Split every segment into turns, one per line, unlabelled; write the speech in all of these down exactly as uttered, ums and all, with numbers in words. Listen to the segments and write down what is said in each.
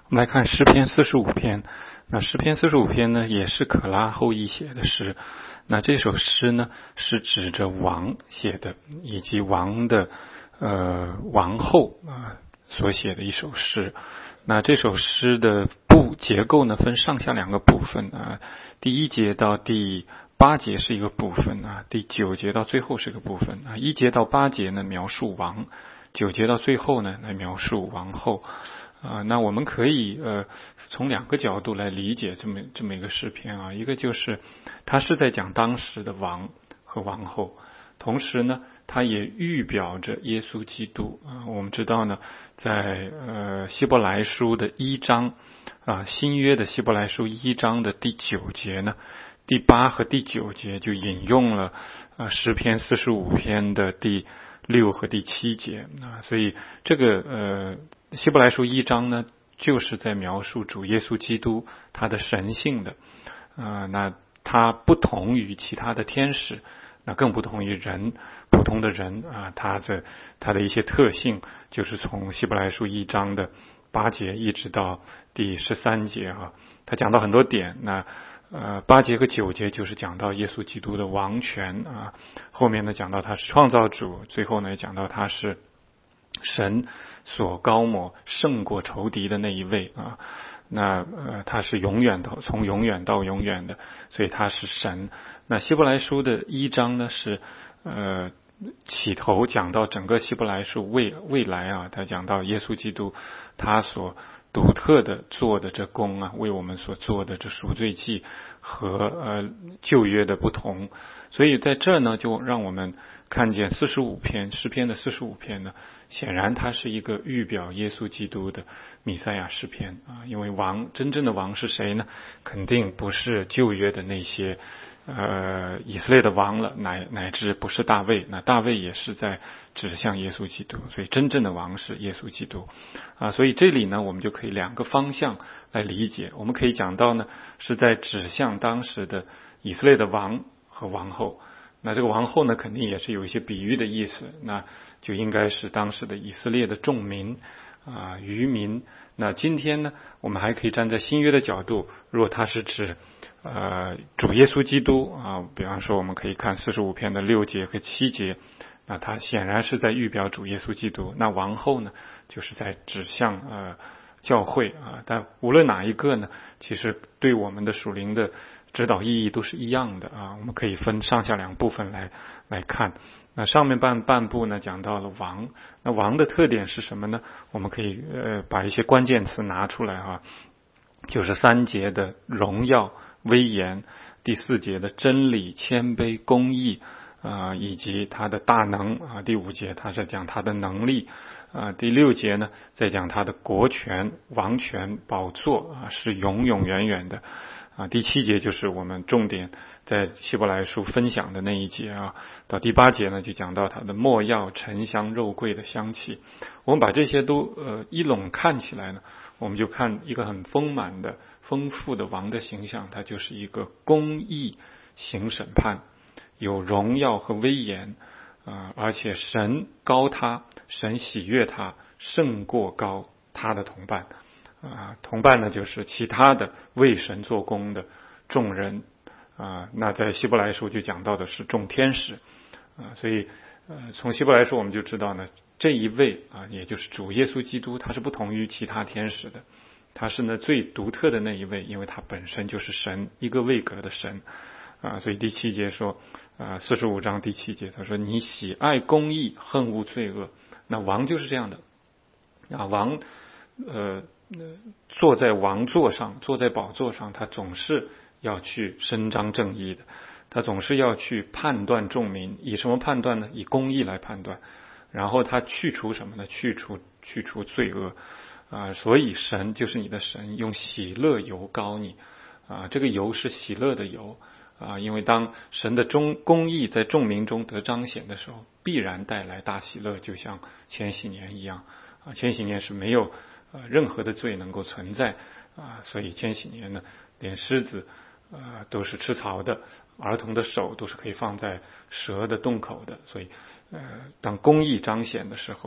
我们来看诗篇四十五篇。那诗篇四十五篇呢，也是可拉后裔写的诗。那这首诗呢，是指着王写的，以及王的呃王后啊、呃、所写的一首诗。那这首诗的部结构呢，分上下两个部分啊。第一节到第八节是一个部分啊，第九节到最后是一个部分啊。一节到八节呢描述王，九节到最后呢来描述王后。啊、呃，那我们可以呃从两个角度来理解这么这么一个诗篇啊，一个就是它是在讲当时的王和王后，同时呢，它也预表着耶稣基督啊、呃。我们知道呢，在呃希伯来书的一章啊、呃，新约的希伯来书一章的第九节呢，第八和第九节就引用了啊诗篇四十五篇的第六和第七节啊，所以这个呃。希伯来书一章呢，就是在描述主耶稣基督他的神性的，啊、呃，那他不同于其他的天使，那更不同于人，普通的人啊、呃，他的他的一些特性，就是从希伯来书一章的八节一直到第十三节啊，他讲到很多点。那呃，八节和九节就是讲到耶稣基督的王权啊，后面呢讲到他是创造主，最后呢讲到他是神所高抹胜过仇敌的那一位啊，那呃他是永远的，从永远到永远的，所以他是神。那希伯来书的一章呢是呃起头讲到整个希伯来书未未来啊，他讲到耶稣基督他所独特的做的这功啊，为我们所做的这赎罪祭和呃旧约的不同，所以在这呢就让我们看见四十五篇诗篇的四十五篇呢，显然它是一个预表耶稣基督的弥赛亚诗篇啊，因为王真正的王是谁呢？肯定不是旧约的那些呃以色列的王了，乃乃至不是大卫，那大卫也是在指向耶稣基督，所以真正的王是耶稣基督啊。所以这里呢，我们就可以两个方向来理解，我们可以讲到呢是在指向当时的以色列的王和王后。那这个王后呢，肯定也是有一些比喻的意思，那就应该是当时的以色列的众民啊、渔民。那今天呢，我们还可以站在新约的角度，如果它是指呃主耶稣基督啊，比方说我们可以看四十五篇的六节和七节，那它显然是在预表主耶稣基督。那王后呢，就是在指向呃教会啊。但无论哪一个呢，其实对我们的属灵的指导意义都是一样的啊，我们可以分上下两部分来来看。那上面半半部呢讲到了王，那王的特点是什么呢？我们可以呃把一些关键词拿出来啊，就是三节的荣耀、威严，第四节的真理、谦卑、公义啊、呃，以及他的大能啊，第五节他在讲他的能力啊，第六节呢在讲他的国权、王权、宝座啊是永永远远的。啊，第七节就是我们重点在希伯来书分享的那一节啊，到第八节呢就讲到它的没药、沉香、肉桂的香气。我们把这些都呃一拢看起来呢，我们就看一个很丰满的、丰富的王的形象，它就是一个公义行审判，有荣耀和威严啊、呃，而且神高他，神喜悦他，胜过高他的同伴。啊，同伴呢就是其他的为神做工的众人啊。那在希伯来书就讲到的是众天使啊，所以呃从希伯来书我们就知道呢，这一位啊，也就是主耶稣基督，他是不同于其他天使的，他是呢最独特的那一位，因为他本身就是神，一个位格的神啊。所以第七节说啊，四十五章第七节他说：“你喜爱公义，恨恶罪恶。”那王就是这样的啊，王呃。坐在王座上，坐在宝座上，他总是要去伸张正义的，他总是要去判断众民，以什么判断呢？以公义来判断。然后他去除什么呢？去除去除罪恶啊、呃！所以神就是你的神，用喜乐油膏你啊、呃！这个油是喜乐的油啊、呃！因为当神的中公义在众民中得彰显的时候，必然带来大喜乐，就像千禧年一样啊、呃！千禧年是没有呃，任何的罪能够存在啊，所以千禧年呢，连狮子呃都是吃草的，儿童的手都是可以放在蛇的洞口的，所以呃，当公义彰显的时候，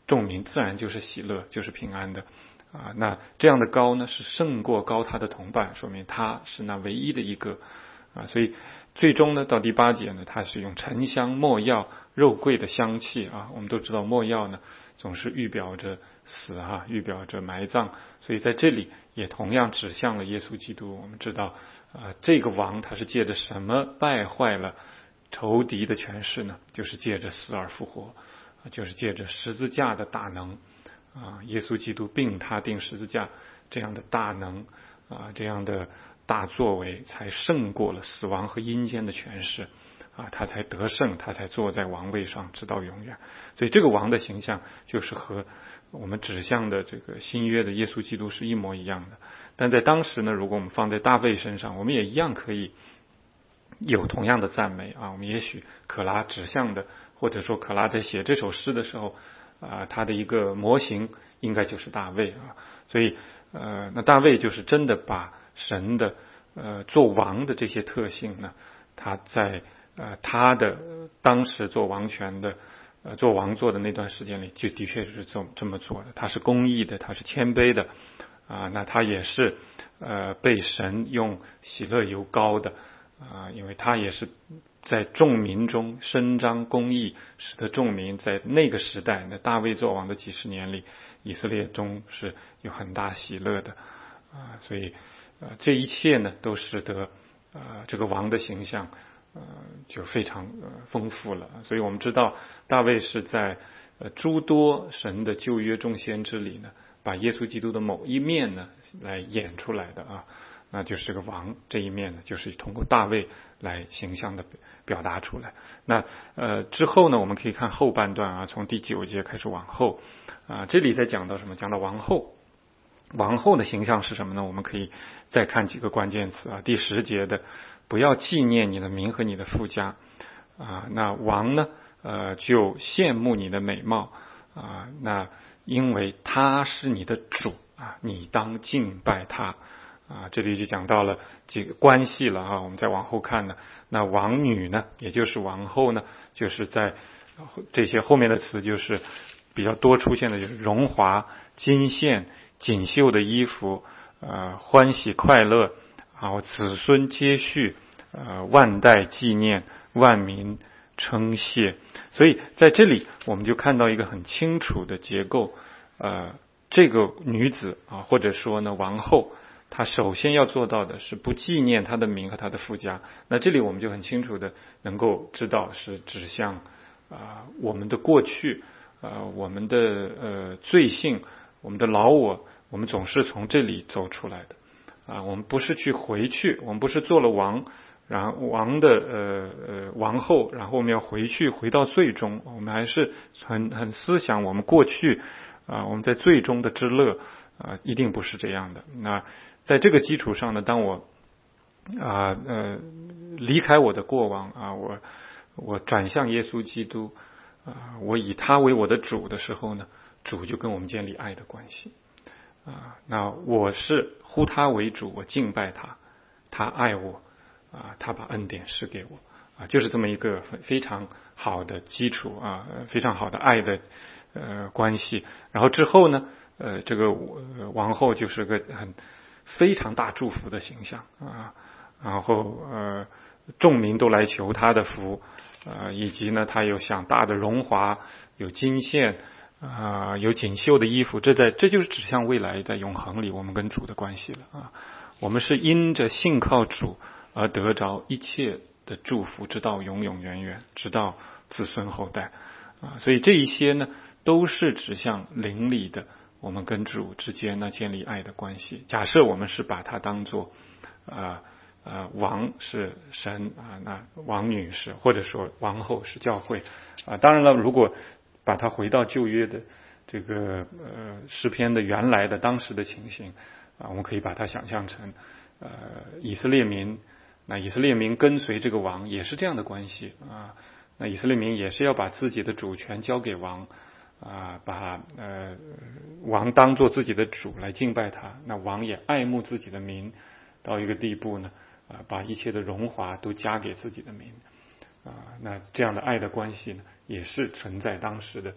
众民自然就是喜乐，就是平安的啊。那这样的高呢，是胜过高他的同伴，说明他是那唯一的一个啊。所以最终呢，到第八节呢，他是用沉香、没药、肉桂的香气啊。我们都知道没药呢，总是预表着死啊，预表着埋葬，所以在这里也同样指向了耶稣基督。我们知道啊，这个王他是借着什么败坏了仇敌的权势呢？就是借着死而复活，就是借着十字架的大能啊，耶稣基督并他定十字架这样的大能啊，这样的大作为，才胜过了死亡和阴间的权势啊，他才得胜，他才坐在王位上直到永远。所以这个王的形象就是和我们指向的这个新约的耶稣基督是一模一样的。但在当时呢，如果我们放在大卫身上，我们也一样可以有同样的赞美啊。我们也许可拉指向的，或者说可拉在写这首诗的时候啊，他的一个模型应该就是大卫啊。所以呃，那大卫就是真的把神的呃做王的这些特性呢，他在呃他的当时做王权的呃做王座的那段时间里，就的确是这这么做的。他是公义的，他是谦卑的啊，那他也是呃被神用喜乐油膏的啊，因为他也是在众民中伸张公义，使得众民在那个时代，那大卫作王的几十年里，以色列中是有很大喜乐的啊，所以呃这一切呢，都使得呃这个王的形象呃就非常呃丰富了。所以我们知道大卫是在呃诸多神的旧约众先知里呢，把耶稣基督的某一面呢来演出来的啊。那就是这个王这一面呢，就是通过大卫来形象的表达出来。那呃之后呢，我们可以看后半段啊，从第九节开始往后啊，这里在讲到什么？讲到王后。王后的形象是什么呢？我们可以再看几个关键词啊。第十节的，不要纪念你的名和你的父家啊。那王呢，呃，就羡慕你的美貌啊。那因为他是你的主啊，你当敬拜他。啊，这里就讲到了几个关系了啊。我们再往后看呢，那王女呢，也就是王后呢，就是在这些后面的词就是比较多出现的，就是荣华、金线、锦绣的衣服，呃，欢喜快乐，然后子孙接续，呃，万代纪念，万民称谢。所以在这里我们就看到一个很清楚的结构，呃，这个女子啊，或者说呢王后，他首先要做到的是不纪念他的名和他的父家。那这里我们就很清楚的能够知道是指向啊、呃、我们的过去，呃我们的呃罪性，我们的老我，我们总是从这里走出来的啊。我们不是去回去，我们不是做了王，然后王的呃呃王后，然后我们要回去回到最终，我们还是很很思想我们过去啊、呃、我们在最终的之乐啊、呃、一定不是这样的。那在这个基础上呢，当我啊 呃, 呃离开我的过往啊，我我转向耶稣基督啊，我以他为我的主的时候呢，主就跟我们建立爱的关系啊。那我是呼他为主，我敬拜他，他爱我啊，他把恩典施给我啊，就是这么一个非常好的基础啊，非常好的爱的呃关系。然后之后呢，呃，这个王后就是个很非常大祝福的形象啊，然后呃，众民都来求他的福，呃，以及呢，他有享大的荣华，有金线啊、呃，有锦绣的衣服，这在这就是指向未来在永恒里我们跟主的关系了啊。我们是因着信靠主而得着一切的祝福，直到永永远远，直到子孙后代啊。所以这一些呢，都是指向灵里的我们跟主之间呢建立爱的关系。假设我们是把它当作啊呃王是神啊，那王女是或者说王后是教会啊。当然了，如果把它回到旧约的这个呃诗篇的原来的当时的情形啊，我们可以把它想象成呃以色列民，那以色列民跟随这个王也是这样的关系啊。那以色列民也是要把自己的主权交给王。啊，把呃王当做自己的主来敬拜他，那王也爱慕自己的民到一个地步呢，啊，把一切的荣华都加给自己的民啊。那这样的爱的关系呢，也是存在当时的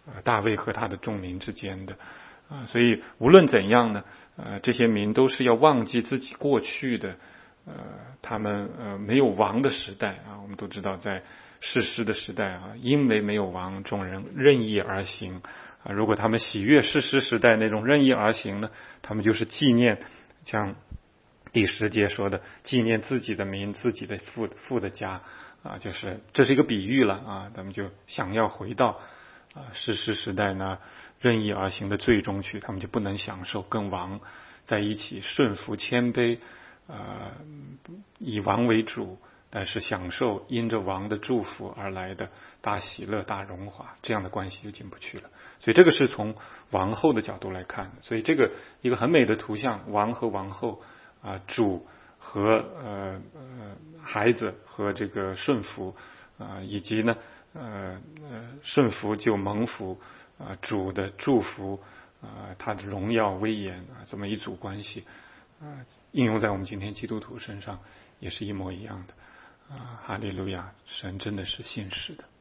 呃大卫和他的众民之间的啊，所以无论怎样呢，呃，这些民都是要忘记自己过去的，呃，他们呃没有王的时代啊。我们都知道，在士师的时代啊，因为没有王，众人任意而行啊。如果他们喜悦士师时代那种任意而行呢，他们就是纪念，像第十节说的，纪念自己的民、自己的父父的家啊，就是这是一个比喻了啊。他们就想要回到啊士师时代呢任意而行的最终去，他们就不能享受跟王在一起顺服谦卑，呃，以王为主，但是享受因着王的祝福而来的大喜乐、大荣华，这样的关系就进不去了。所以这个是从王后的角度来看的。所以这个一个很美的图像，王和王后啊，主和呃呃孩子和这个顺服啊，以及呢呃呃顺服就蒙福啊，主的祝福啊，他的荣耀威严啊，这么一组关系啊，应用在我们今天基督徒身上也是一模一样的啊！哈利路亚，神真的是信实的。